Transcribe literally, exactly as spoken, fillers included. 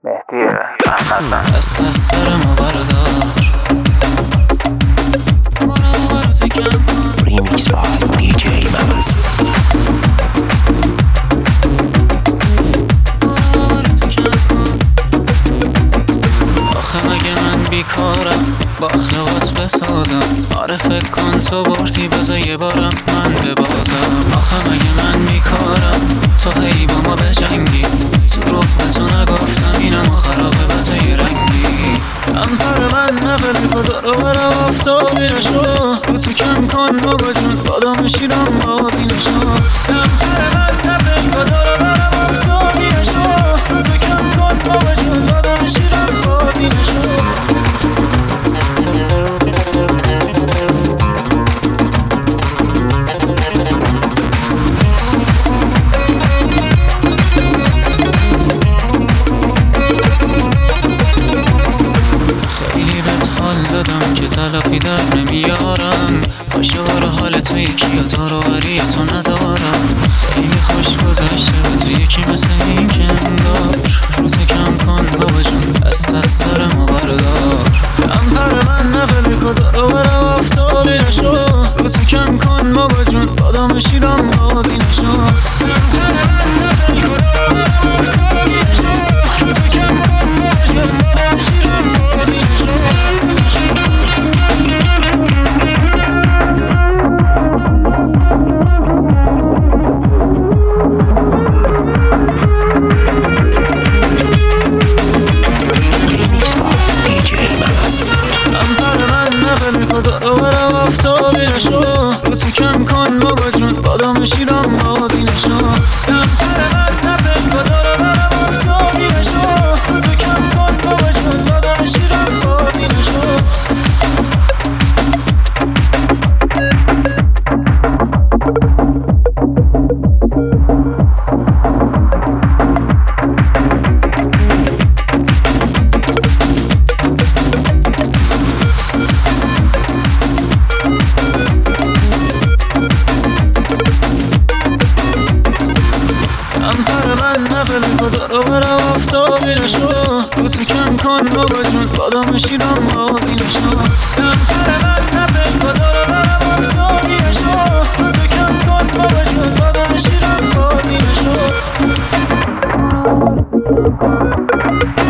مهدی احمد دست از سر ما بردار Remix by دی جی ممز. آخه مگه من بیکارم با اخلاقات بسازم؟ آره فکر کن تو بردی بذار یه بارم من ببازم. آخه مگه من بیکارم تو هی با ما بجنگی؟ تو روح به تو نگفتم اینم خرابه به تو یه رنگی. امپر من نبلی خدا رو برم آفتابی نشو، رو تو کم کن بابا جون بادام شیرم بازی نشو. امپر من نبلی خدا رو برم آفتابی نشو، رو تو کم کن بابا جون بادام شیرم بازی نشو. که تلافی در نمیارم، عاشق حال تو یکی یا تو رو وری تو ندارم. خیلی خوش گذشته به تو یکی مثل این که انگار، رو تو کم کن بابا جون دست از سر ما بردار. امپر من نبلی خدا رو برم آفتابی نشو، رو تو کم کن بابا جون بادام شیرم بازی نشو. امپر من نبلی خدا رو برم آفتابی نشو، رو تو کم کن بابا جون بادام شیرم بازی نشو. خدا رو برم آفتابی نشو، رو تو کم کن بابا جون بادام شیرم بازی نشو. امپر من نبل خدا رو برم آفتابی نشو، رو تو کم کن بابا جون بادام شیرم بازی نشو. نبلی خدا رو برم آفتابی نشو، رو تو کم کن بابا جون بادام شیرم بازی نشو. امپر من نبلی خدا رو برم آفتابی نشو، رو تو کم کن بابا جون بادام شیرم بازی نشو.